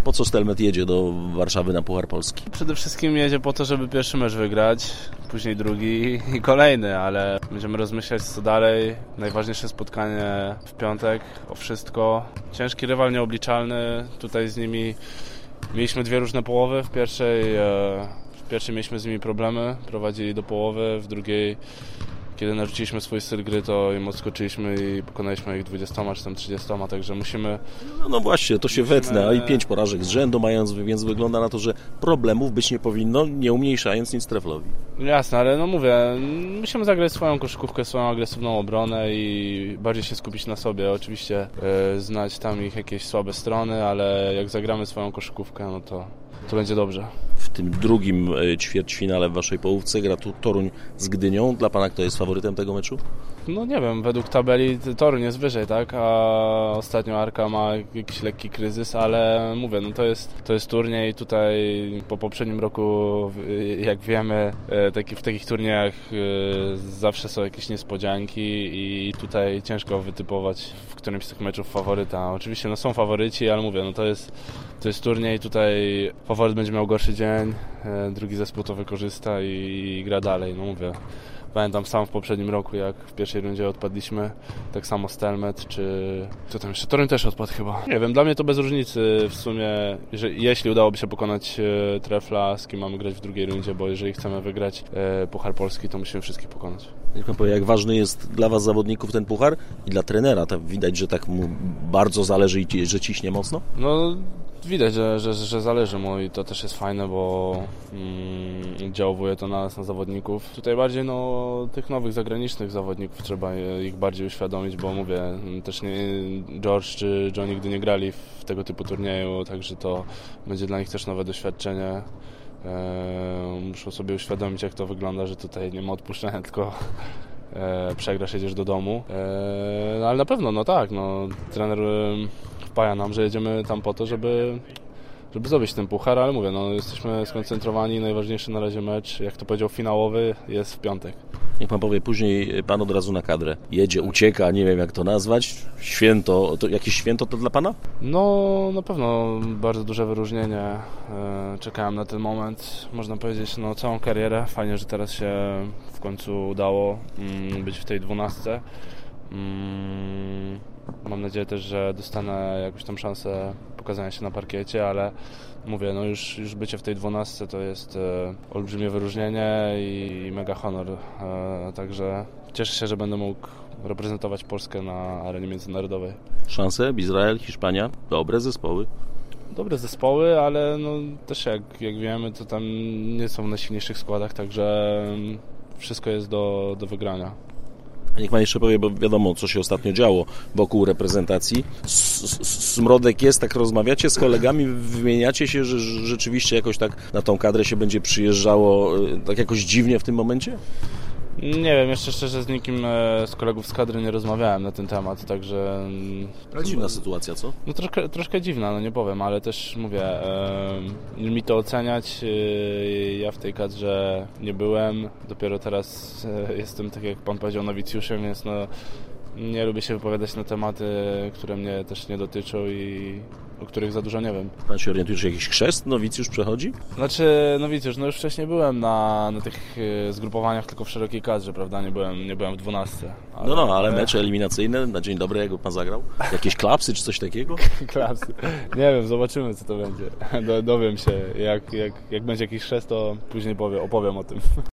Po co Stelmet jedzie do Warszawy na Puchar Polski? Przede wszystkim jedzie po to, żeby pierwszy mecz wygrać, później drugi i kolejny, ale będziemy rozmyślać co dalej. Najważniejsze spotkanie w piątek, o wszystko. Ciężki rywal, nieobliczalny. Tutaj z nimi mieliśmy dwie różne połowy. W pierwszej mieliśmy z nimi problemy, prowadzili do połowy, w drugiej, kiedy narzuciliśmy swój styl gry, to im odskoczyliśmy i pokonaliśmy ich 20 czy tam 30, także musimy... No właśnie, to się wetnę, a i 5 porażek z rzędu mając, więc wygląda na to, że problemów być nie powinno, nie umniejszając nic Treflowi. Jasne, ale no mówię, musimy zagrać swoją koszykówkę, swoją agresywną obronę i bardziej się skupić na sobie. Oczywiście znać tam ich jakieś słabe strony, ale jak zagramy swoją koszykówkę, no to będzie dobrze. W tym drugim ćwierćfinale w waszej połówce gra tu Toruń z Gdynią. Dla pana kto jest faworytem tego meczu? No nie wiem, według tabeli Toruń jest wyżej, tak? A ostatnio Arka ma jakiś lekki kryzys, ale mówię, no to jest turniej. Tutaj po poprzednim roku, jak wiemy, w takich turniejach zawsze są jakieś niespodzianki i tutaj ciężko wytypować w którymś z tych meczów faworyta. Oczywiście no są faworyci, ale mówię, no to jest turniej, tutaj faworyt będzie miał gorszy dzień, drugi zespół to wykorzysta i gra dalej, no mówię. Pamiętam sam w poprzednim roku, jak w pierwszej rundzie odpadliśmy, tak samo Stelmet, czy co tam jeszcze, Toruń też odpadł chyba. Nie wiem, dla mnie to bez różnicy w sumie, jeśli udałoby się pokonać Trefla, z kim mamy grać w drugiej rundzie, bo jeżeli chcemy wygrać Puchar Polski, to musimy wszystkich pokonać. Niech pan powie, jak ważny jest dla was zawodników ten puchar i dla trenera, tak widać, że tak mu bardzo zależy i że ciśnie mocno? No widać, że zależy mu i to też jest fajne, bo oddziałuje to na nas, na zawodników. Tutaj bardziej tych nowych zagranicznych zawodników trzeba ich bardziej uświadomić, bo mówię, też George czy Joe nigdy nie grali w tego typu turnieju, także to będzie dla nich też nowe doświadczenie. Muszą sobie uświadomić, jak to wygląda, że tutaj nie ma odpuszczenia, tylko przegrasz, jedziesz do domu. Ale na pewno, trener wpaja nam, że jedziemy tam po to, żeby zdobyć ten puchar, ale mówię, jesteśmy skoncentrowani, najważniejszy na razie mecz, jak to powiedział, finałowy jest w piątek. Niech pan powie, później pan od razu na kadrę jedzie, ucieka, nie wiem jak to nazwać, święto, to jakieś święto to dla pana? No na pewno bardzo duże wyróżnienie, czekałem na ten moment, można powiedzieć, całą karierę, fajnie, że teraz się w końcu udało być w tej 12. Mam nadzieję też, że dostanę jakąś tam szansę pokazania się na parkiecie, ale mówię, już bycie w tej 12 to jest olbrzymie wyróżnienie i mega honor. Także cieszę się, że będę mógł reprezentować Polskę na arenie międzynarodowej. Szanse? Izrael, Hiszpania? Dobre zespoły? Dobre zespoły, ale też jak wiemy, to tam nie są w najsilniejszych składach, także wszystko jest do wygrania. Niech pan jeszcze powie, bo wiadomo, co się ostatnio działo wokół reprezentacji. Smrodek jest, tak rozmawiacie z kolegami, wymieniacie się, że rzeczywiście jakoś tak na tą kadrę się będzie przyjeżdżało tak jakoś dziwnie w tym momencie? Nie wiem, jeszcze szczerze z nikim z kolegów z kadry nie rozmawiałem na ten temat, także... Dziwna sytuacja, co? Troszkę dziwna, nie powiem, ale też mówię, mi to oceniać, ja w tej kadrze nie byłem, dopiero teraz jestem, tak jak pan powiedział, nowicjuszem, więc nie lubię się wypowiadać na tematy, które mnie też nie dotyczą i o których za dużo nie wiem. Pan się orientuje, że jakiś chrzest nowicjusz przechodzi? Znaczy nowicjusz, już wcześniej byłem na tych zgrupowaniach tylko w szerokiej kadrze, prawda, nie byłem w 12. Ale mecze eliminacyjne na dzień dobry, jakby pan zagrał? Jakieś klapsy czy coś takiego? Klapsy. Nie wiem, zobaczymy co to będzie. Dowiem się, jak będzie jakiś chrzest, to później opowiem o tym.